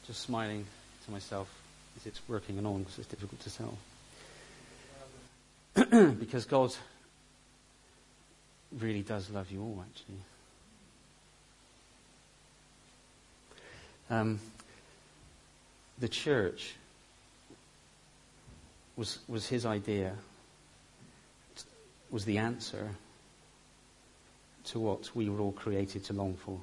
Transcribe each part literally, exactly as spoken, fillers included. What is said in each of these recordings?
Just smiling to myself. Is it working and on because it's difficult to tell. Because God really does love you all, actually. Um, the church was was his idea, was the answer to what we were all created to long for.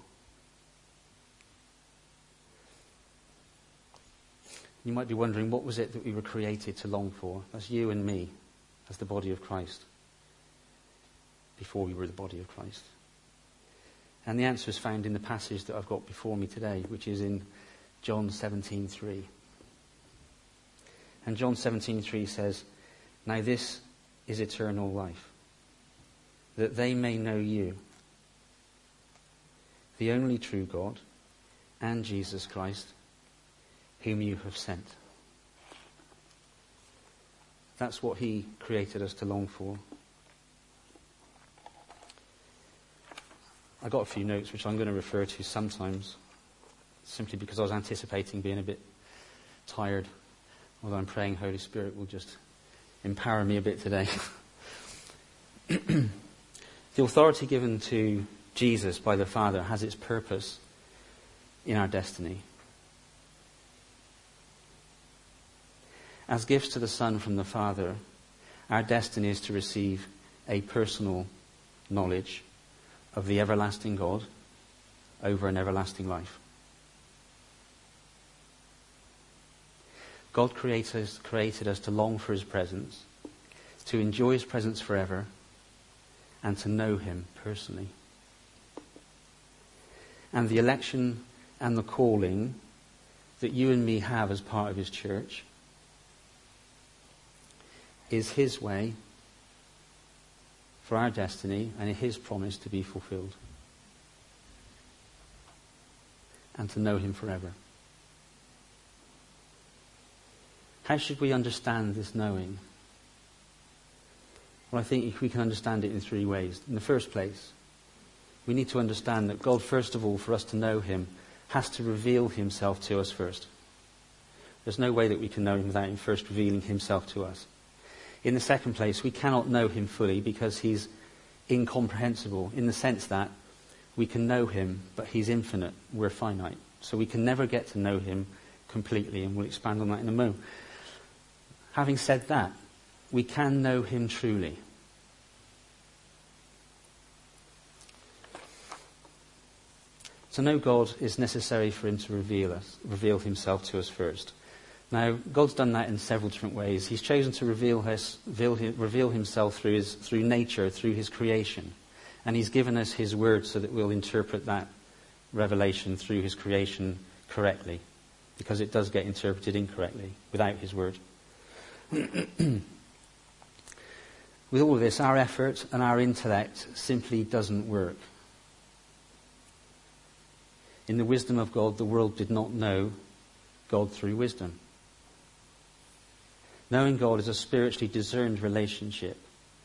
You might be wondering, what was it that we were created to long for? That's you and me, as the body of Christ, before we were the body of Christ. And the answer is found in the passage that I've got before me today, which is in John seventeen three. And John seventeen three says, "Now this is eternal life, that they may know you, the only true God, and Jesus Christ, whom you have sent." That's what he created us to long for. I got a few notes which I'm going to refer to sometimes, simply because I was anticipating being a bit tired, although I'm praying Holy Spirit will just empower me a bit today. The authority given to Jesus by the Father has its purpose in our destiny. As gifts to the Son from the Father, our destiny is to receive a personal knowledge of the everlasting God over an everlasting life. God created us, created us to long for his presence, to enjoy his presence forever, and to know him personally. And the election and the calling that you and me have as part of his church is his way for our destiny and his promise to be fulfilled. And to know him forever. How should we understand this knowing? Well, I think we can understand it in three ways. In the first place, we need to understand that God, first of all, for us to know him, has to reveal himself to us first. There's no way that we can know him without him first revealing himself to us. In the second place, we cannot know him fully because he's incomprehensible, in the sense that we can know him, but he's infinite, we're finite. So we can never get to know him completely, and we'll expand on that in a moment. Having said that, we can know him truly. To know God is necessary for him to reveal us, reveal himself to us first. Now, God's done that in several different ways. He's chosen to reveal, his, reveal himself through his, through nature, through his creation. And he's given us his word so that we'll interpret that revelation through his creation correctly. Because it does get interpreted incorrectly without his word. With all of this, our effort and our intellect simply doesn't work. In the wisdom of God, the world did not know God through wisdom. Knowing God is a spiritually discerned relationship.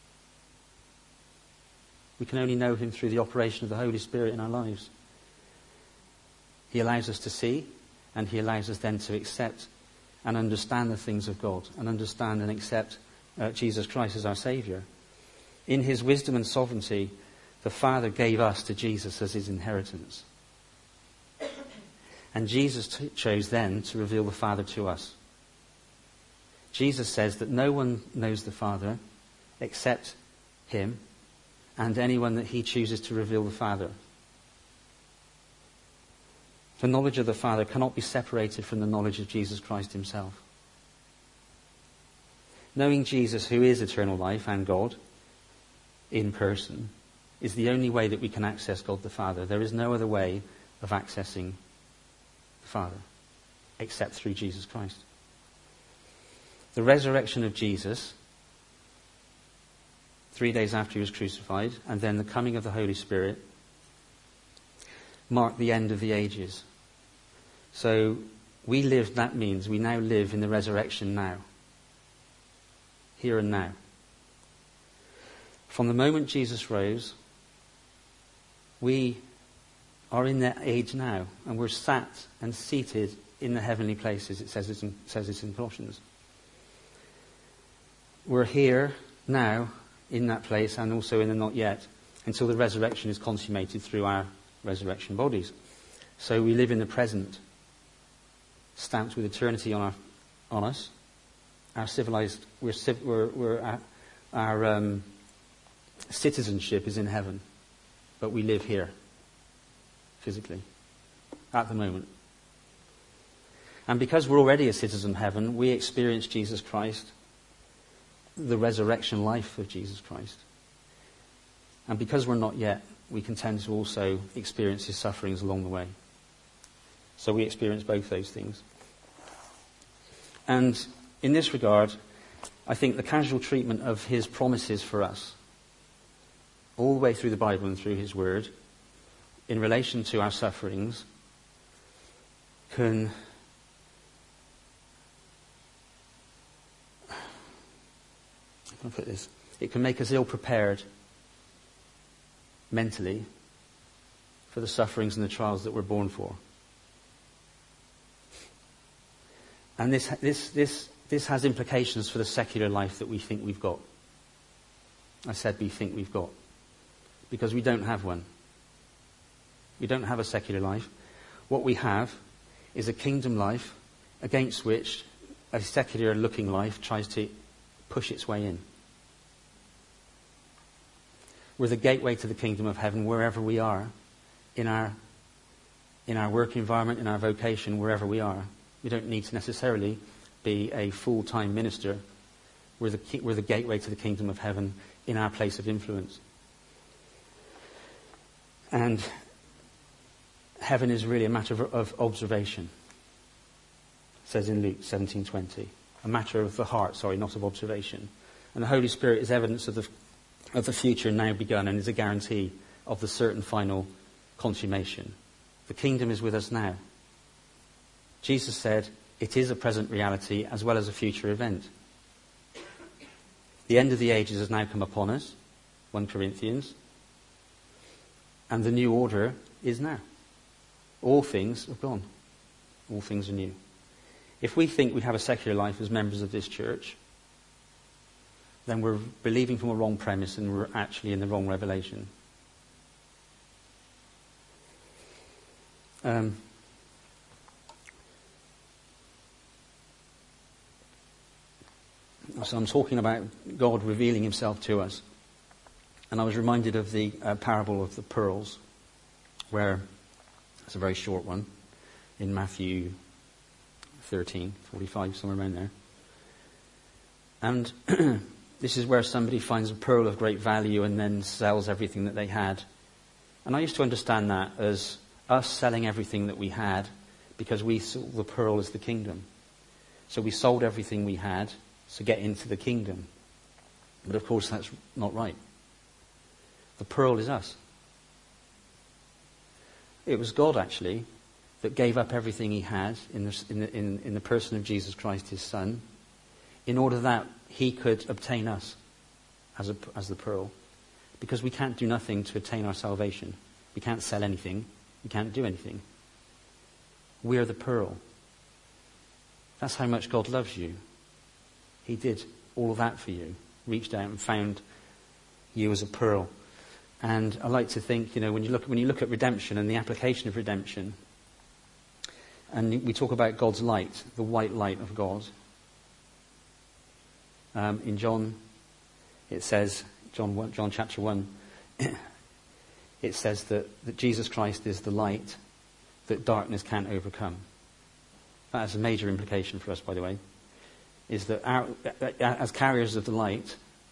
We can only know him through the operation of the Holy Spirit in our lives. He allows us to see, and he allows us then to accept and understand the things of God, and understand and accept uh, Jesus Christ as our Saviour. In his wisdom and sovereignty, the Father gave us to Jesus as his inheritance. And Jesus t- chose then to reveal the Father to us. Jesus says that no one knows the Father except him and anyone that he chooses to reveal the Father. The knowledge of the Father cannot be separated from the knowledge of Jesus Christ himself. Knowing Jesus, who is eternal life and God in person, is the only way that we can access God the Father. There is no other way of accessing the Father except through Jesus Christ. The resurrection of Jesus, three days after he was crucified, and then the coming of the Holy Spirit, marked the end of the ages. So we live, that means we now live in the resurrection now. Here and now. From the moment Jesus rose, we are in that age now, and we're sat and seated in the heavenly places. It says it in, says it in Colossians. We're here now in that place and also in the not yet until the resurrection is consummated through our resurrection bodies. So we live in the present, stamped with eternity on our, on us. Our civilized, we're, we're, we're our, our um, citizenship is in heaven, but we live here physically at the moment. And because we're already a citizen of heaven, we experience Jesus Christ, the resurrection life of Jesus Christ. And because we're not yet, we can tend to also experience his sufferings along the way. So we experience both those things. And in this regard, I think the casual treatment of his promises for us, all the way through the Bible and through his word, in relation to our sufferings, can I'll put this. It can make us ill-prepared mentally for the sufferings and the trials that we're born for. And this, this, this, this has implications for the secular life that we think we've got. I said we think we've got. Because we don't have one. We don't have a secular life. What we have is a kingdom life against which a secular-looking life tries to push its way in. We're the gateway to the kingdom of heaven wherever we are, in our, in our work environment, in our vocation, wherever we are. We don't need to necessarily be a full-time minister. We're the, we're the gateway to the kingdom of heaven in our place of influence. And heaven is really a matter of, of observation. It says in Luke seventeen twenty. A matter of the heart, sorry, not of observation. And the Holy Spirit is evidence of the, of the future now begun and is a guarantee of the certain final consummation. The kingdom is with us now. Jesus said it is a present reality as well as a future event. The end of the ages has now come upon us, First Corinthians, and the new order is now. All things have gone. All things are new. If we think we have a secular life as members of this church, then we're believing from a wrong premise and we're actually in the wrong revelation. Um, so I'm talking about God revealing himself to us. And I was reminded of the uh, parable of the pearls, where it's a very short one in Matthew thirteen, forty-five, somewhere around there. And this is where somebody finds a pearl of great value and then sells everything that they had. And I used to understand that as us selling everything that we had because we saw the pearl as the kingdom. So we sold everything we had to get into the kingdom. But of course that's not right. The pearl is us. It was God, actually, that gave up everything he had in the, in, the, in, in the person of Jesus Christ, his Son, in order that he could obtain us as, a, as the pearl. Because we can't do nothing to attain our salvation. We can't sell anything. We can't do anything. We are the pearl. That's how much God loves you. He did all of that for you. Reached out and found you as a pearl. And I like to think, you know, when you look when you look at redemption and the application of redemption, and we talk about God's light, the white light of God. Um, in John, it says, John one, John chapter one, it says that, that Jesus Christ is the light that darkness can't overcome. That has a major implication for us, by the way, is that our, as carriers of the light,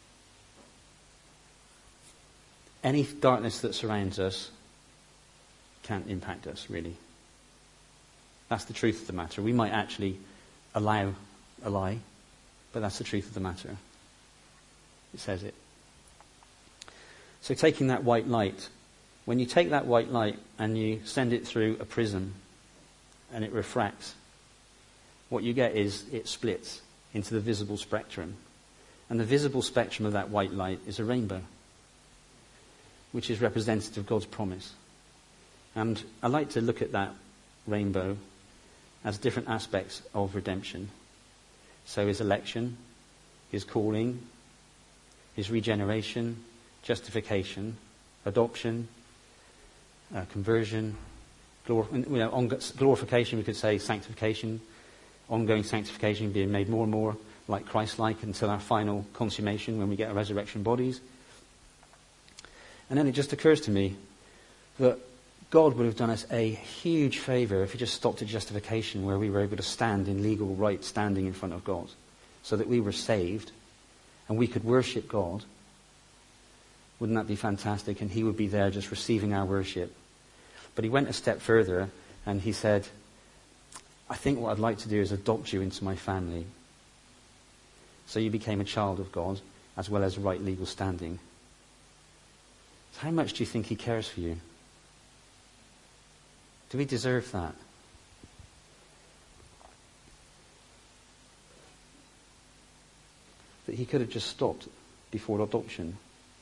any darkness that surrounds us can't impact us, really. That's the truth of the matter. We might actually allow a lie, but that's the truth of the matter. It says it. So taking that white light, when you take that white light and you send it through a prism and it refracts, what you get is it splits into the visible spectrum. And the visible spectrum of that white light is a rainbow, which is representative of God's promise. And I like to look at that rainbow as different aspects of redemption. So his election, his calling, his regeneration, justification, adoption, uh, conversion, glor- you know, on- glorification, we could say sanctification, ongoing sanctification, being made more and more like Christ-like until our final consummation when we get our resurrection bodies. And then it just occurs to me that God would have done us a huge favour if he just stopped at justification, where we were able to stand in legal right standing in front of God, so that we were saved and we could worship God. Wouldn't that be fantastic? And he would be there just receiving our worship. But he went a step further and he said, I think what I'd like to do is adopt you into my family. So you became a child of God, as well as right legal standing. So how much do you think he cares for you? Do we deserve that? That he could have just stopped before adoption.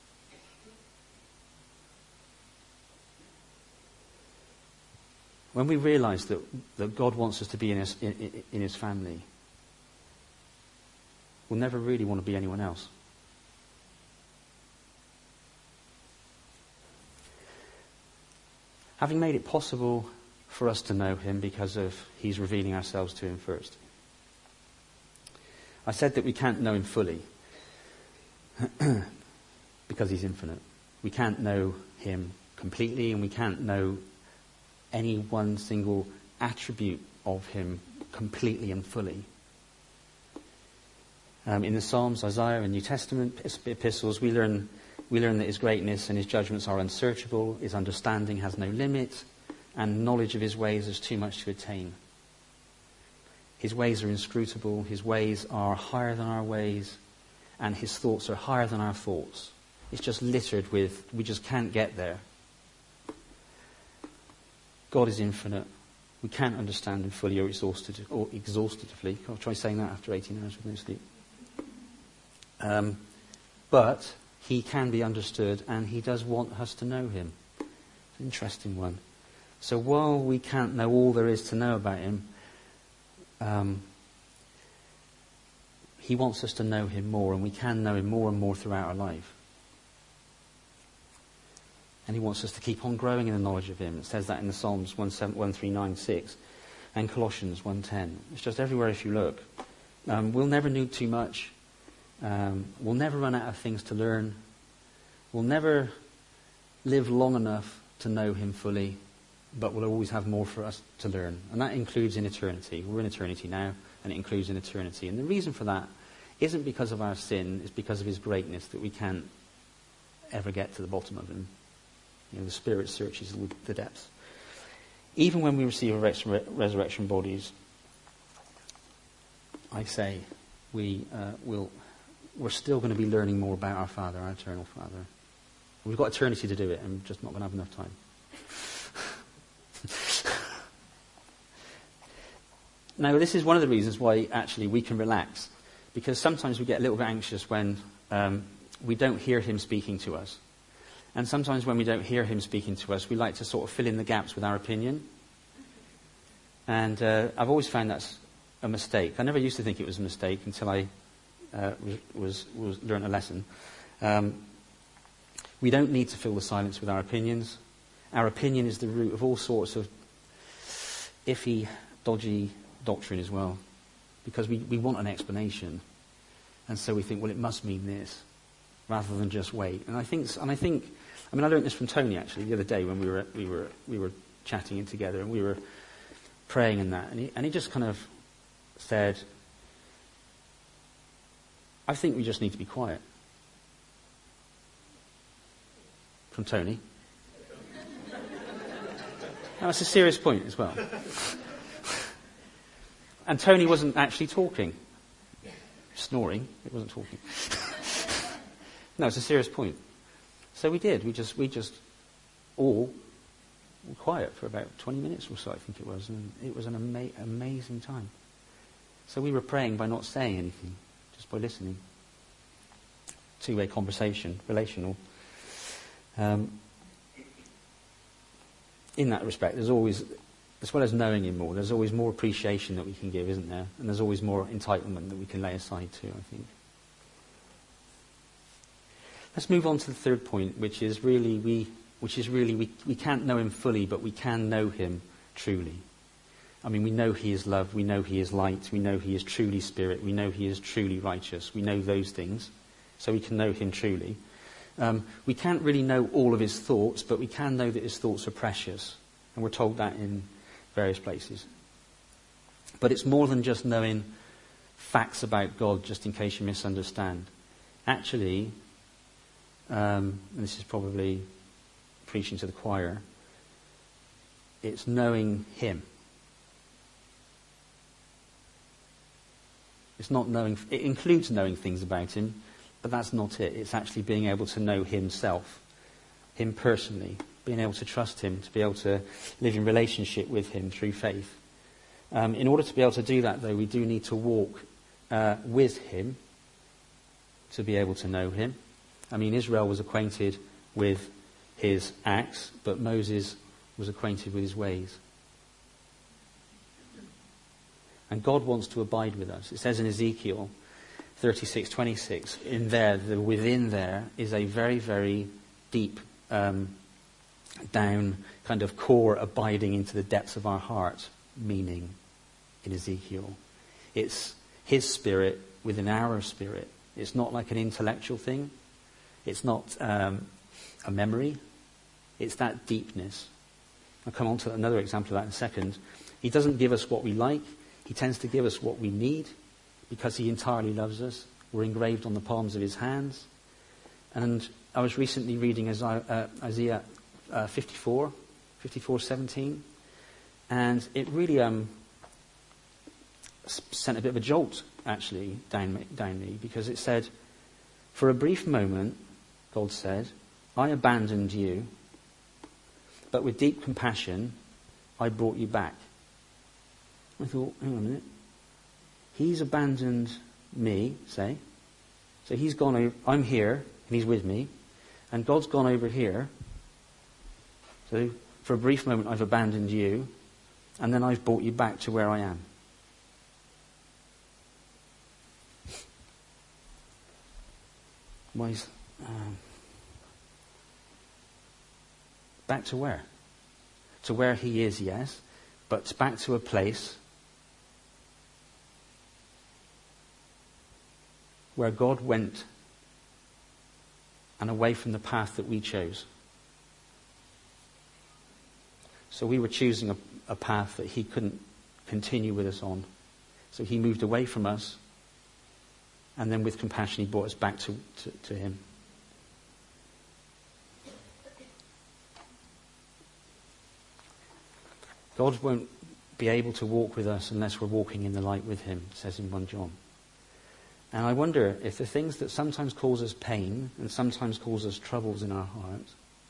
When we realise that, that God wants us to be in his, in, in his family, we'll never really want to be anyone else. Having made it possible for us to know him because of he's revealing ourselves to him first. I said that we can't know him fully because he's infinite. We can't know him completely, and we can't know any one single attribute of him completely and fully. Um, in the Psalms, Isaiah, and New Testament epistles, we learn we learn that his greatness and his judgments are unsearchable, his understanding has no limit, and knowledge of his ways is too much to attain. His ways are inscrutable, his ways are higher than our ways, and his thoughts are higher than our thoughts. It's just littered with, we just can't get there. God is infinite. We can't understand him fully or exhaustive, or exhaustively. I'll try saying that after eighteen hours with no sleep. Um, but he can be understood, and he does want us to know him. It's an interesting one. So while we can't know all there is to know about him, um, he wants us to know him more, and we can know him more and more throughout our life. And he wants us to keep on growing in the knowledge of him. It says that in the Psalms one three nine six and Colossians one ten. It's just everywhere if you look. Um, we'll never know too much. Um, we'll never run out of things to learn. We'll never live long enough to know him fully, but we'll always have more for us to learn. And that includes in eternity. We're in eternity now, and it includes in eternity. And the reason for that isn't because of our sin, it's because of his greatness that we can't ever get to the bottom of him. You know, the Spirit searches the depths. Even when we receive res- resurrection bodies, I say, we uh, will, we're still going to be learning more about our Father, our eternal Father. We've got eternity to do it, and we're just not going to have enough time. Now, this is one of the reasons why actually we can relax, because sometimes we get a little bit anxious when um, we don't hear him speaking to us. And sometimes when we don't hear him speaking to us, we like to sort of fill in the gaps with our opinion. And uh, I've always found that's a mistake. I never used to think it was a mistake until I uh, was, was learned a lesson. Um, we don't need to fill the silence with our opinions. Our opinion is the root of all sorts of iffy, dodgy doctrine as well. Because we, we want an explanation. And so we think, well, it must mean this, rather than just wait. And I think, and I think, I mean, I learned this from Tony actually the other day when we were we were we were chatting in together and we were praying and that, and he and he just kind of said, "I think we just need to be quiet." From Tony. Now, that's a serious point as well. And Tony wasn't actually talking, snoring. It wasn't talking. No, it's a serious point. So we did. We just, we just all were quiet for about twenty minutes or so, I think it was. And it was an ama- amazing time. So we were praying by not saying anything, just by listening. Two-way conversation, relational. Um, in that respect, there's always as well as knowing him more, there's always more appreciation that we can give, isn't there? And there's always more entitlement that we can lay aside too, I think. Let's move on to the third point, which is really we, which is really we, we can't know him fully, but we can know him truly. I mean, we know he is love, we know he is light, we know he is truly spirit, we know he is truly righteous. We know those things, so we can know him truly. Um, we can't really know all of his thoughts, but we can know that his thoughts are precious. And we're told that in various places. But it's more than just knowing facts about God, just in case you misunderstand. Actually, um, and this is probably preaching to the choir, it's knowing him. It's not knowing, it includes knowing things about him, but that's not it. It's actually being able to know himself, him personally, being able to trust him, to be able to live in relationship with him through faith. Um, in order to be able to do that, though, we do need to walk uh, with him to be able to know him. I mean, Israel was acquainted with his acts, but Moses was acquainted with his ways. And God wants to abide with us. It says in Ezekiel thirty-six twenty-six, in there, the within there is a very, very deep um, down kind of core abiding into the depths of our heart meaning in Ezekiel. It's his spirit within our spirit. It's not like an intellectual thing. It's not um, a memory. It's that deepness. I'll come on to another example of that in a second. He doesn't give us what we like. He tends to give us what we need because he entirely loves us. We're engraved on the palms of his hands. And I was recently reading Isaiah, uh, Isaiah uh, fifty-four, fifty-four seventeen, and it really um, sent a bit of a jolt, actually, down, down me, because it said, for a brief moment, God said, I abandoned you, but with deep compassion, I brought you back. I thought, hang on a minute. He's abandoned me, say. So he's gone over, I'm here, and he's with me. And God's gone over here. So for a brief moment, I've abandoned you. And then I've brought you back to where I am. Why is, um, back to where? To where he is, yes. But back to a place where God went and away from the path that we chose. So we were choosing a, a path that he couldn't continue with us on. So he moved away from us, and then with compassion he brought us back to, to, to him. God won't be able to walk with us unless we're walking in the light with him, it says in First John. And I wonder if the things that sometimes cause us pain and sometimes cause us troubles in our hearts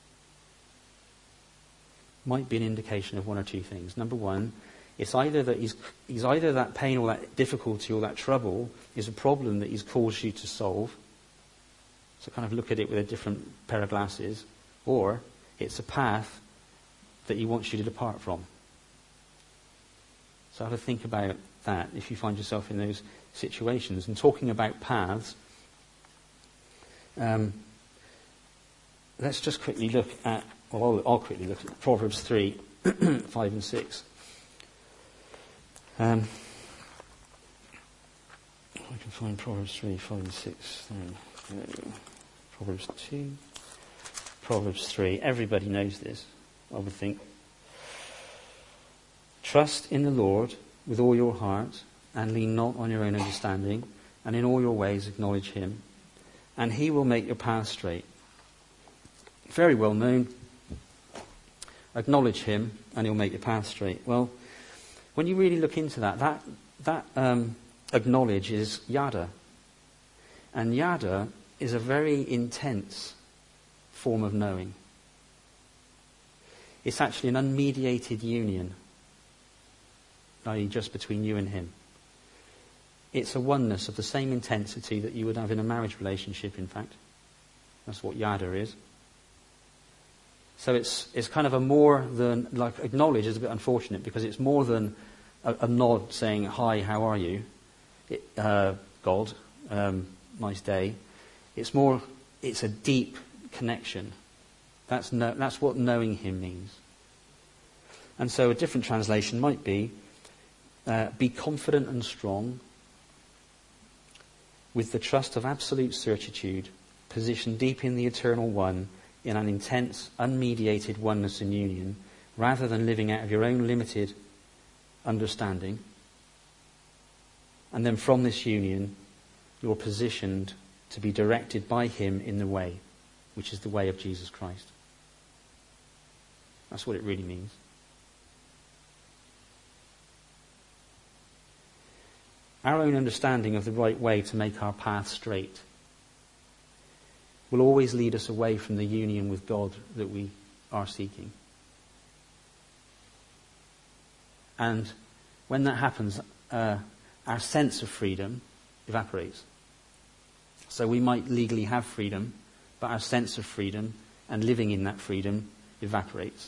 might be an indication of one or two things. Number one, it's either that he's, he's either that pain or that difficulty or that trouble is a problem that he's caused you to solve. So kind of look at it with a different pair of glasses. Or it's a path that he wants you to depart from. So have a think about that if you find yourself in those situations. And talking about paths, um, let's just quickly look at, well, I'll, I'll quickly look at Proverbs three, five and six. Um, I can find Proverbs three, five and six. There we go. Proverbs two, Proverbs three. Everybody knows this, I would think. Trust in the Lord with all your heart, and lean not on your own understanding, and in all your ways acknowledge him, and he will make your path straight. Very well known. Acknowledge him, and he'll make your path straight. Well, when you really look into that, that, that um, acknowledge is yada. And yada is a very intense form of knowing. It's actually an unmediated union, that is just between you and him. It's a oneness of the same intensity that you would have in a marriage relationship, in fact. That's what yada is. So it's it's kind of a more than, like, acknowledge is a bit unfortunate, because it's more than a, a nod saying, hi, how are you, it, uh, God, um, nice day. It's more, it's a deep connection. That's no, that's what knowing him means. And so a different translation might be, uh, be confident and strong, with the trust of absolute certitude, positioned deep in the Eternal One, in an intense, unmediated oneness and union, rather than living out of your own limited understanding. And then from this union, you're positioned to be directed by him in the way, which is the way of Jesus Christ. That's what it really means. Our own understanding of the right way to make our path straight will always lead us away from the union with God that we are seeking. And when that happens, uh, our sense of freedom evaporates. So we might legally have freedom, but our sense of freedom and living in that freedom evaporates.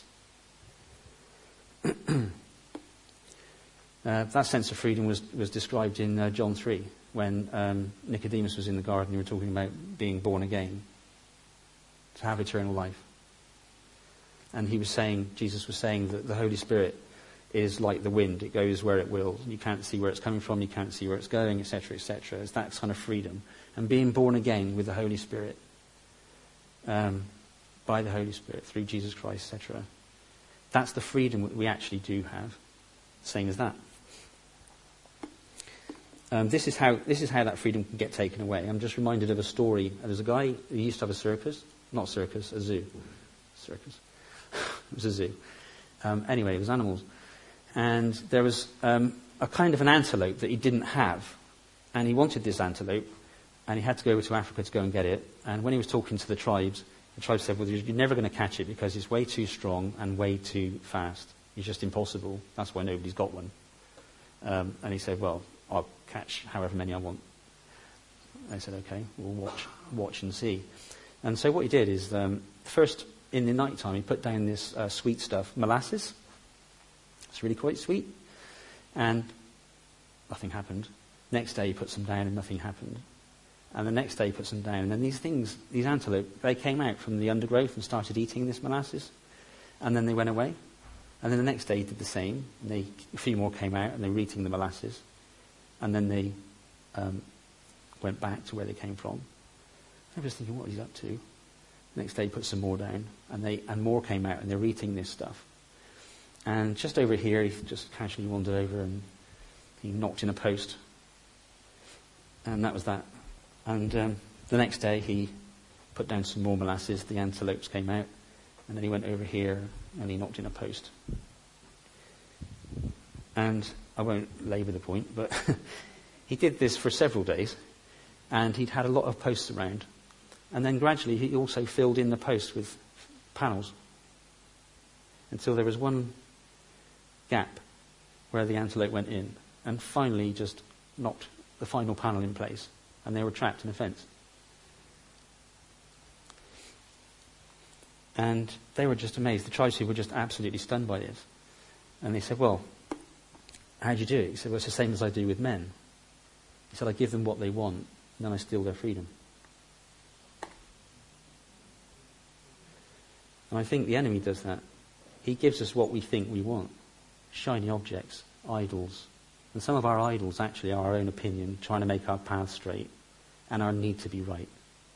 Uh, that sense of freedom was, was described in uh, John three, when um, Nicodemus was in the garden. You were talking about being born again, to have eternal life. And he was saying, Jesus was saying that the Holy Spirit is like the wind. It goes where it will. You can't see where it's coming from. You can't see where it's going, et cetera, et cetera. It's that kind of freedom. And being born again with the Holy Spirit, um, by the Holy Spirit, through Jesus Christ, et cetera. That's the freedom that we actually do have. Same as that. Um, this is how this is how that freedom can get taken away. I'm just reminded of a story. There's a guy who used to have a circus, not circus, a zoo. Circus. It was a zoo. Um, anyway, it was animals, and there was um, a kind of an antelope that he didn't have, and he wanted this antelope, and he had to go over to Africa to go and get it. And when he was talking to the tribes, the tribes said, "Well, you're never going to catch it because it's way too strong and way too fast. It's just impossible. That's why nobody's got one." Um, and he said, "Well, I'll catch however many I want." They said, "Okay, we'll watch, watch and see." And so what he did is, um, first in the night time, he put down this uh, sweet stuff, molasses. It's really quite sweet, and nothing happened. Next day, he put some down, and nothing happened. And the next day, he put some down, and then these things, these antelope, they came out from the undergrowth and started eating this molasses, and then they went away. And then the next day, he did the same. And they, a few more came out, and they were eating the molasses. And then they um, went back to where they came from. I was thinking, what is he up to? Next day, he put some more down, and they and more came out, and they were eating this stuff. And just over here, he just casually wandered over, and he knocked in a post. And that was that. And um, the next day, he put down some more molasses. The antelopes came out, and then he went over here, and he knocked in a post. And I won't labour the point, but he did this for several days, and he'd had a lot of posts around. And then gradually he also filled in the posts with panels until there was one gap where the antelope went in, and finally he just knocked the final panel in place, and they were trapped in a fence. And they were just amazed. The tribespeople were just absolutely stunned by this. And they said, "Well, how do you do it?" He said, "Well, it's the same as I do with men." He said, "I give them what they want, and then I steal their freedom." And I think the enemy does that. He gives us what we think we want. Shiny objects, idols. And some of our idols actually are our own opinion, trying to make our path straight, and our need to be right.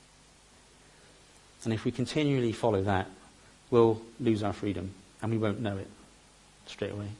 And if we continually follow that, we'll lose our freedom, and we won't know it straight away.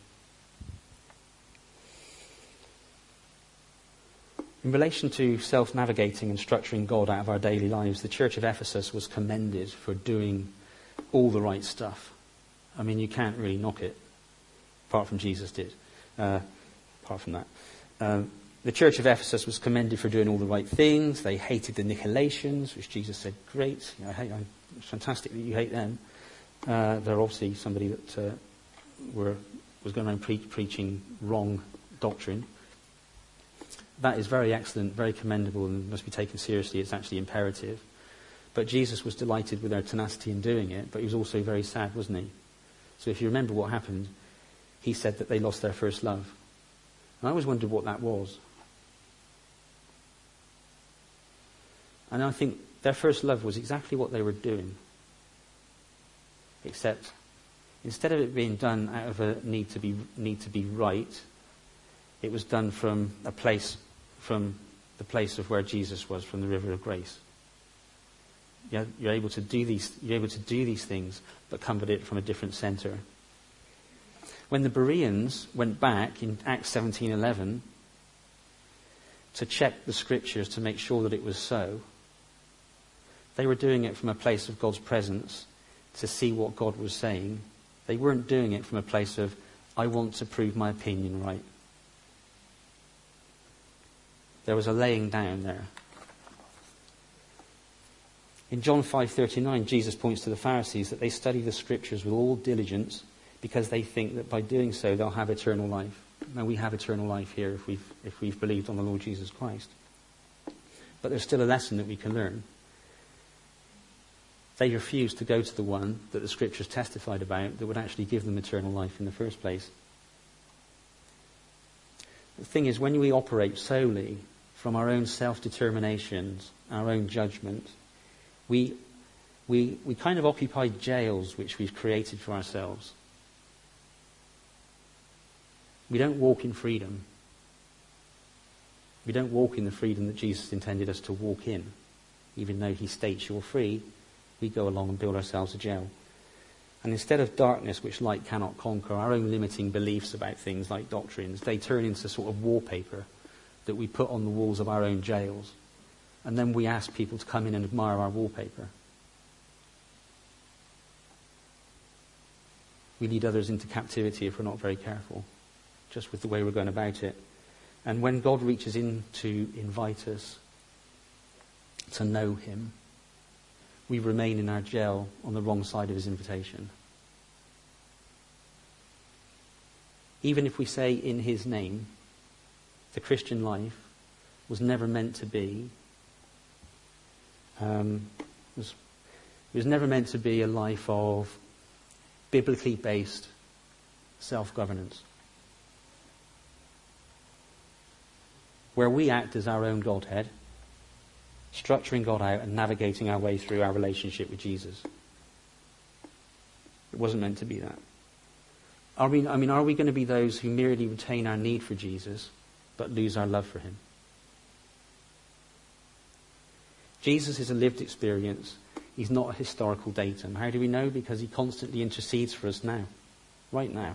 In relation to self-navigating and structuring God out of our daily lives, the Church of Ephesus was commended for doing all the right stuff. I mean, you can't really knock it, apart from Jesus did. Uh, apart from that. Um, the Church of Ephesus was commended for doing all the right things. They hated the Nicolaitans, which Jesus said, "Great, you know, I hate, I, it's fantastic that you hate them." Uh, they're obviously somebody that uh, were was going around pre- preaching wrong doctrine. That is very excellent, very commendable, and must be taken seriously. It's actually imperative. But Jesus was delighted with their tenacity in doing it, but he was also very sad, wasn't he? So if you remember what happened, he said that they lost their first love. And I always wondered what that was. And I think their first love was exactly what they were doing. Except, instead of it being done out of a need to be need to be right, it was done from a place, from the place of where Jesus was, from the river of grace. You're, you're able to do these. You're able to do these things, but come at it from a different centre. When the Bereans went back in Acts seventeen eleven to check the scriptures to make sure that it was so, they were doing it from a place of God's presence to see what God was saying. They weren't doing it from a place of, I want to prove my opinion right. There was a laying down there. In John five thirty-nine, Jesus points to the Pharisees that they study the scriptures with all diligence because they think that by doing so they'll have eternal life. Now, we have eternal life here if we've, if we've believed on the Lord Jesus Christ. But there's still a lesson that we can learn. They refused to go to the one that the scriptures testified about that would actually give them eternal life in the first place. The thing is, when we operate solely from our own self-determinations, our own judgment, we, we, we kind of occupy jails which we've created for ourselves. We don't walk in freedom. We don't walk in the freedom that Jesus intended us to walk in. Even though he states you're free, we go along and build ourselves a jail. And instead of darkness which light cannot conquer, our own limiting beliefs about things like doctrines, they turn into sort of wallpaper that we put on the walls of our own jails. And then we ask people to come in and admire our wallpaper. We lead others into captivity if we're not very careful, just with the way we're going about it. And when God reaches in to invite us to know him, we remain in our jail on the wrong side of his invitation. Even if we say in his name, the Christian life was never meant to be, um, was, it was never meant to be a life of biblically based self-governance, where we act as our own Godhead, structuring God out and navigating our way through our relationship with Jesus. It wasn't meant to be that. Are we, I mean, are we going to be those who merely retain our need for Jesus but lose our love for him? Jesus is a lived experience. He's not a historical datum. How do we know? Because he constantly intercedes for us now, right now.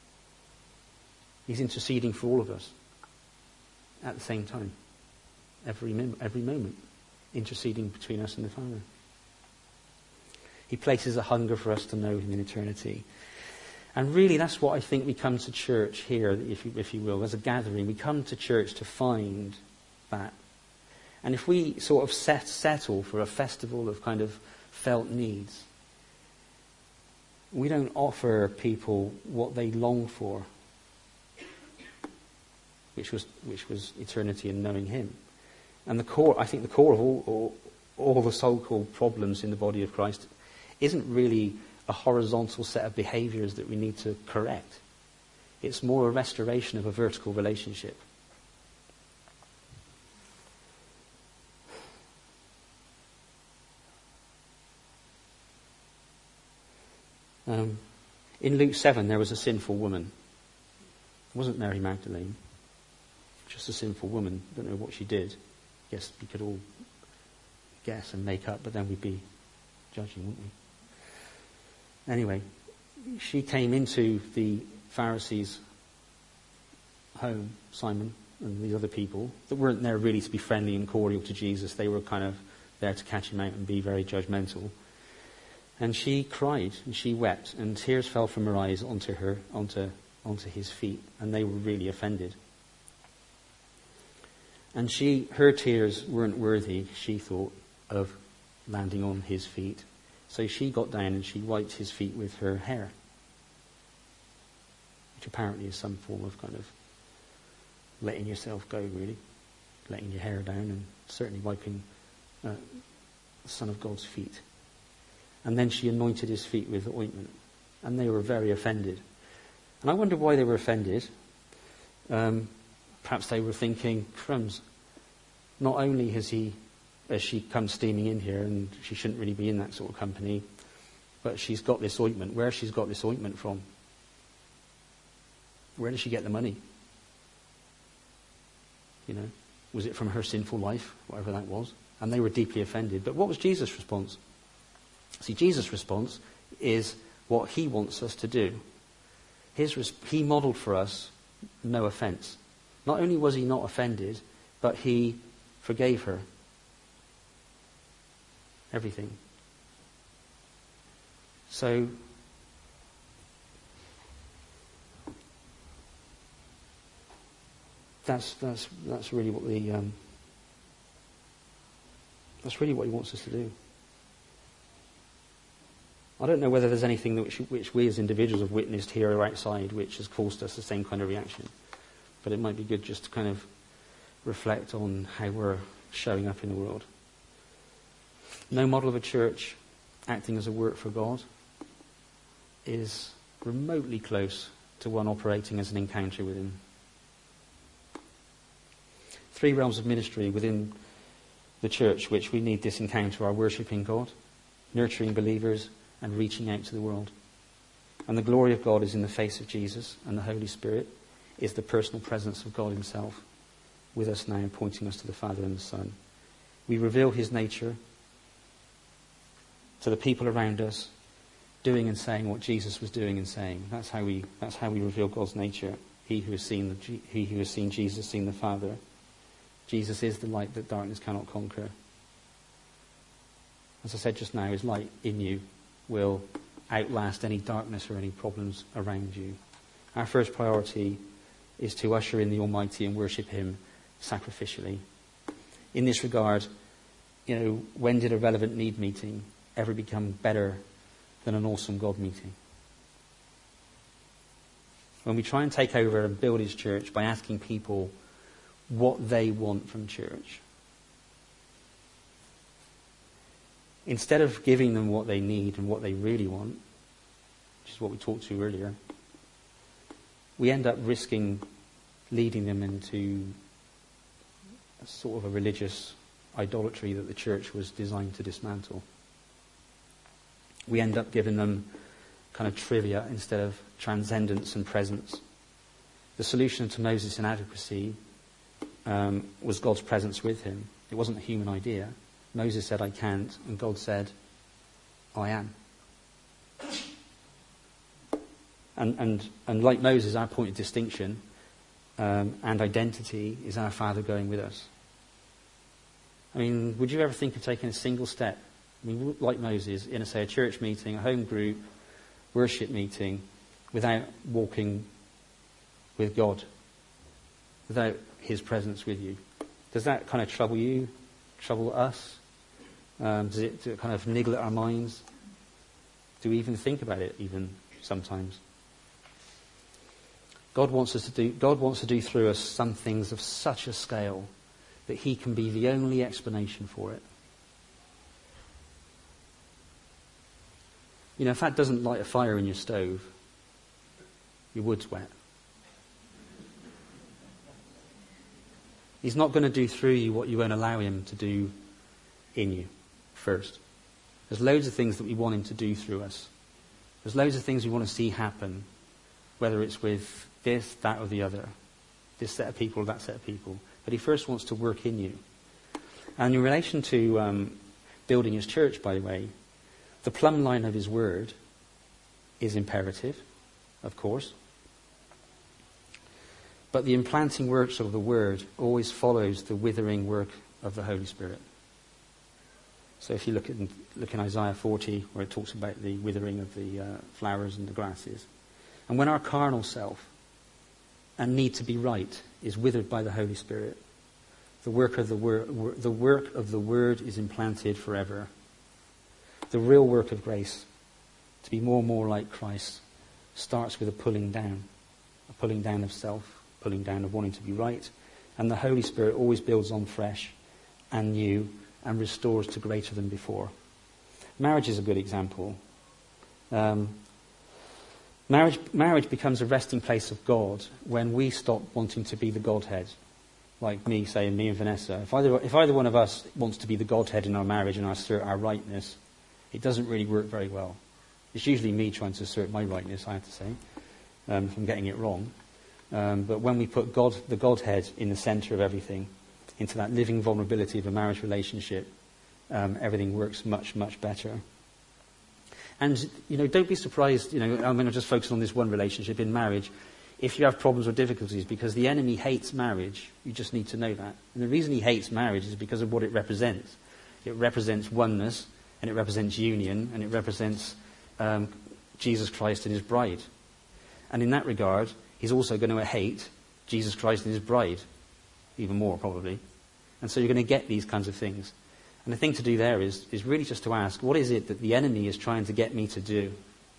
He's interceding for all of us at the same time, every mem- every moment, interceding between us and the Father. He places a hunger for us to know him in eternity. And really that's what I think we come to church here, if you, if you will, as a gathering. We come to church to find that. And if we sort of set, settle for a festival of kind of felt needs, we don't offer people what they long for, which was which was eternity and knowing him. And the core, I think the core of all, all, all the so-called problems in the body of Christ isn't really a horizontal set of behaviours that we need to correct. It's more a restoration of a vertical relationship. Um, in Luke seven, there was a sinful woman. It wasn't Mary Magdalene. Just a sinful woman. Don't know what she did. Yes, we could all guess and make up, but then we'd be judging, wouldn't we? Anyway, she came into the Pharisees' home, Simon and these other people, that weren't there really to be friendly and cordial to Jesus. They were kind of there to catch him out and be very judgmental. And she cried and she wept, and tears fell from her eyes onto her, onto, onto his feet, and they were really offended. And she, her tears weren't worthy, she thought, of landing on his feet. So she got down and she wiped his feet with her hair, which apparently is some form of kind of letting yourself go, really, letting your hair down, and certainly wiping uh, the Son of God's feet. And then she anointed his feet with ointment. And they were very offended. And I wonder why they were offended. Um, perhaps they were thinking, crumbs, not only has he, has she come steaming in here, and she shouldn't really be in that sort of company, but she's got this ointment. Where she's got this ointment from? Where did she get the money? You know, was it from her sinful life, whatever that was? And they were deeply offended. But what was Jesus' response? See, Jesus' response is what he wants us to do. His res- he modelled for us no offence. Not only was he not offended, but he forgave her everything. So, that's that's that's really what the um, that's really what he wants us to do. I don't know whether there's anything that which, which we as individuals have witnessed here or outside which has caused us the same kind of reaction. But it might be good just to kind of reflect on how we're showing up in the world. No model of a church acting as a work for God is remotely close to one operating as an encounter with him. Three realms of ministry within the church which we need this encounter are worshipping God, nurturing believers, and reaching out to the world. And the glory of God is in the face of Jesus, and the Holy Spirit is the personal presence of God himself with us now, pointing us to the Father and the Son. We reveal his nature to the people around us, doing and saying what Jesus was doing and saying. That's how we that's how we reveal God's nature. He who has seen the, he who has seen Jesus, seen the Father. Jesus is the light that darkness cannot conquer. As I said just now, his light in you will outlast any darkness or any problems around you. Our first priority is to usher in the Almighty and worship him sacrificially. In this regard, you know, when did a relevant need meeting ever become better than an awesome God meeting? When we try and take over and build his church by asking people what they want from church, instead of giving them what they need and what they really want, which is what we talked to earlier, we end up risking leading them into a sort of a religious idolatry that the church was designed to dismantle. We end up giving them kind of trivia instead of transcendence and presence. The solution to Moses' inadequacy um, was God's presence with him. It wasn't a human idea. Moses said, I can't, and God said, I am. And and, and like Moses, our point of distinction um, and identity is our Father going with us. I mean, would you ever think of taking a single step, I mean, like Moses, in a, say, a church meeting, a home group, worship meeting, without walking with God, without his presence with you? Does that kind of trouble you, trouble us? Um, does, it, does it kind of niggle at our minds? Do we even think about it even sometimes? God wants us to do, God wants to do through us some things of such a scale that he can be the only explanation for it. You know, if that doesn't light a fire in your stove, your wood's wet. He's not going to do through you what you won't allow him to do in you first. There's loads of things that we want him to do through us. There's loads of things we want to see happen, whether it's with this, that or the other, this set of people or that set of people. But he first wants to work in you. And in relation to um, building his church, by the way, the plumb line of his word is imperative, of course. But the implanting works of the word always follows the withering work of the Holy Spirit. So if you look at look in Isaiah forty, where it talks about the withering of the uh, flowers and the grasses. And when our carnal self and need to be right is withered by the Holy Spirit, the work of the word, the work of the word is implanted forever. The real work of grace, to be more and more like Christ, starts with a pulling down, a pulling down of self, pulling down of wanting to be right, and the Holy Spirit always builds on fresh and new and restores to greater than before. Marriage is a good example. Um, marriage, marriage becomes a resting place of God when we stop wanting to be the Godhead. Like me saying, me and Vanessa. If either, if either one of us wants to be the Godhead in our marriage and assert our rightness, it doesn't really work very well. It's usually me trying to assert my rightness, I have to say, um, if I'm getting it wrong. Um, but when we put God, the Godhead in the centre of everything, into that living vulnerability of a marriage relationship, um, everything works much, much better. And, you know, don't be surprised, you know, I'm going to just focus on this one relationship in marriage, if you have problems or difficulties, because the enemy hates marriage. You just need to know that. And the reason he hates marriage is because of what it represents. It represents oneness, and it represents union, and it represents um, Jesus Christ and his bride. And in that regard, he's also going to hate Jesus Christ and his bride, even more probably. And so you're going to get these kinds of things. And the thing to do there is, is really just to ask, what is it that the enemy is trying to get me to do?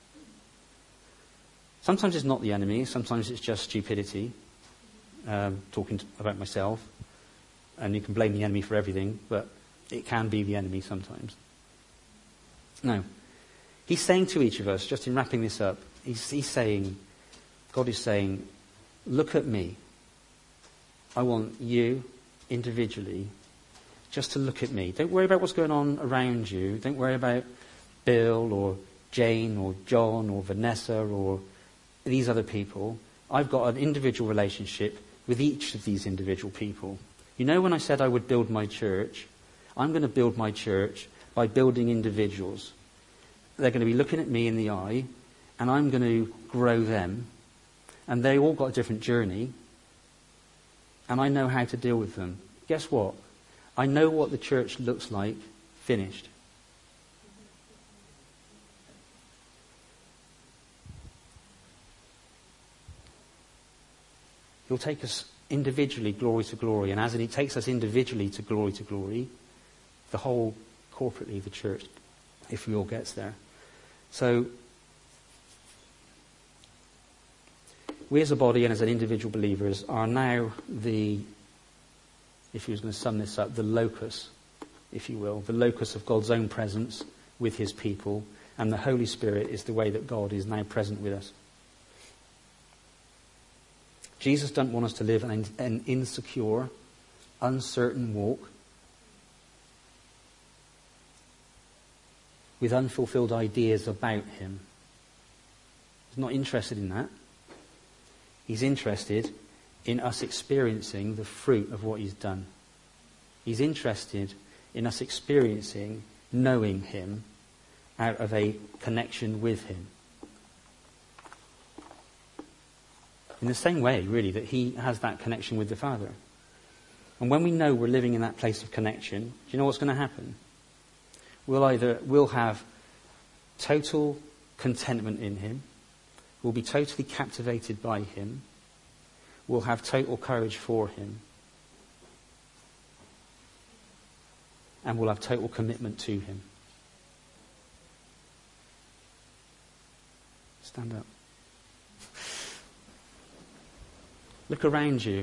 Sometimes it's not the enemy, sometimes it's just stupidity, um, talking to, about myself. And you can blame the enemy for everything, but it can be the enemy sometimes. No. He's saying to each of us, just in wrapping this up, he's, he's saying, God is saying, look at me. I want you, individually, just to look at me. Don't worry about what's going on around you. Don't worry about Bill or Jane or John or Vanessa or these other people. I've got an individual relationship with each of these individual people. You know, when I said I would build my church, I'm going to build my church by building individuals. They're going to be looking at me in the eye, and I'm going to grow them. And they all got a different journey, and I know how to deal with them. Guess what? I know what the church looks like finished. He'll take us individually glory to glory, and as he takes us individually to glory to glory, the whole, corporately, the church, if we all gets there. So, we as a body and as an individual believers are now the, if he was going to sum this up, the locus, if you will, the locus of God's own presence with his people, and the Holy Spirit is the way that God is now present with us. Jesus doesn't want us to live an, an insecure, uncertain walk with unfulfilled ideas about him. He's not interested in that. He's interested in us experiencing the fruit of what he's done. He's interested in us experiencing knowing him out of a connection with him. In the same way, really, that he has that connection with the Father. And when we know we're living in that place of connection, do you know what's going to happen? We'll either, we'll have total contentment in him, we'll be totally captivated by him, we'll have total courage for him, and we'll have total commitment to him. Stand up. Look around you.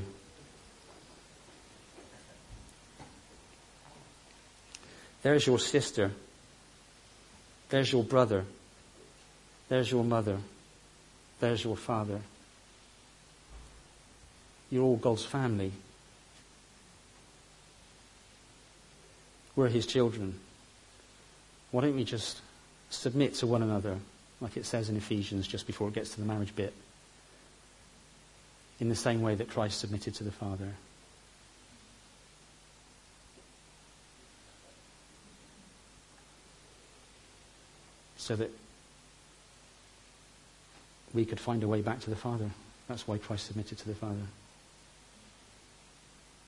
There's your sister. There's your brother. There's your mother. There's your father. You're all God's family. We're his children. Why don't we just submit to one another, like it says in Ephesians just before it gets to the marriage bit, in the same way that Christ submitted to the Father. So that we could find a way back to the Father. That's why Christ submitted to the Father.